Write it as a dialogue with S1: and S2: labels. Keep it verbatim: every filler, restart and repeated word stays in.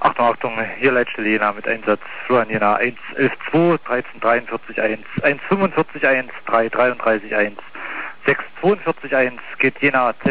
S1: Achtung, Achtung, hier Leitstelle Jena mit Einsatz. Florian Jena eins elf zwei, dreizehn dreiundvierzig eins, eins fünfundvierzig eins, drei dreiunddreißig eins, sechs zweiundvierzig eins, geht Jena